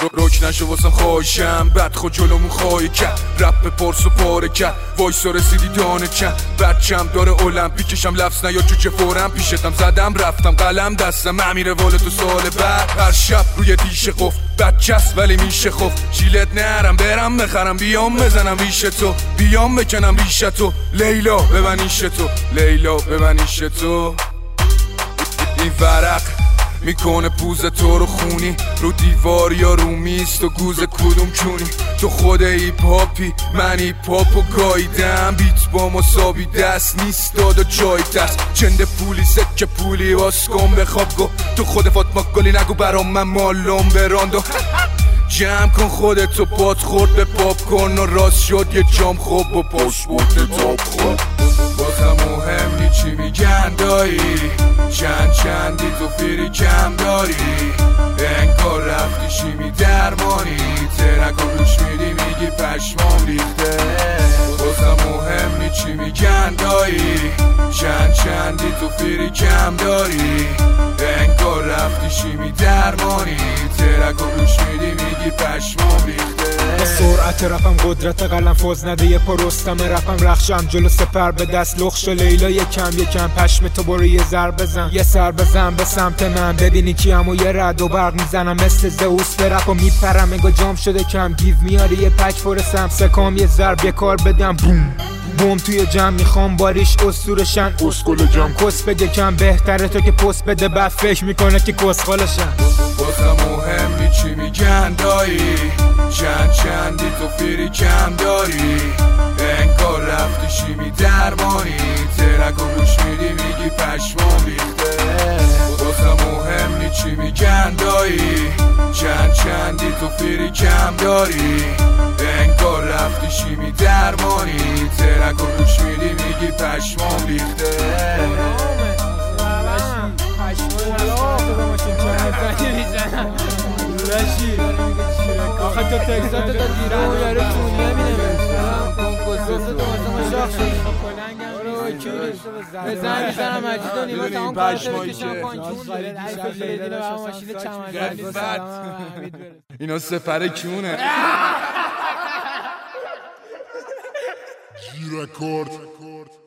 روک نشو واسم خواهشم بد خود جلومون خواهی کرد رپ پرس و پاره کرد وایسا رسیدی دانه چند بچم داره المپیکشم لفظ نیا چوچه فورم پیشتم زدم رفتم قلم دستم امیره والا تو سال بعد هر شب روی دیش قف بچست ولی میشه خف جیلت نرم برم بخرم بیام بزنم ریش تو بیام بکنم ریش تو لیلا ببنیش تو لیلا ببنیش تو این ورق میکنه پوز تو رو خونی رو دیوار یا رو میز تو گوز کدوم چونی تو خود ایپ هاپی من ایپ هاپو گاییدم بیت با مساوی دست نیست داد و جای دست چنده پولی سکه پولی واسکن بخواب گو تو خود فاطمه گلی نگو برام من مالم براندو جمع کن خودتو پات خورد به پاپ کن و راست شد یه جام خوب و پاسپورت تاپ خورد بازم مهم نی چی میگن دایی چندی تو فیری کم داری انگار رفتی شیمی درمانی ترک و روش میدی میگی پشمام ریخته بازم مهم نی چی میگن دایی چندی تو فیری کم داری انگار رفتی شیمی درمانی ترک و روش میدی میگی پشمام ریخته سرعت رفم قدرت قلم فوز نده یه پا رستم رفم رخشم جلو سپر به دست لخش و لیلا یکم پشم تو برو یه زر بزن یه سر بزن به سمت من ببینی کیم و یه رد و برق میزنم مثل زئوس به رپ و میپرم انگا جام شده کم گیو میاری یه پک فرستم سکام یه ضرب یه کار بدم بوم بوم توی جمع میخوام باریش اسطورشن اسکل جمع کس بگه کم بهتره تو که پست بده بعد فکر میکنه که کسخالشن بازم مهم نی چی میگن دایی چندی تو فیری کم داری انگار رفتی شیمی درمانی ترک و روش میدی میگی پشمام ریخته بازم مهم نی چی میگن دایی چندی تو فیری کم داری انگار رفتی شیمی درمانی ترک و روش میدی میگی پشمام ریخته آخه تو تکسات تا دیران و یاره چونیه بزن میزنم مجید و نیما تمام کارتو بکشم اینا سپر کیونه G-Record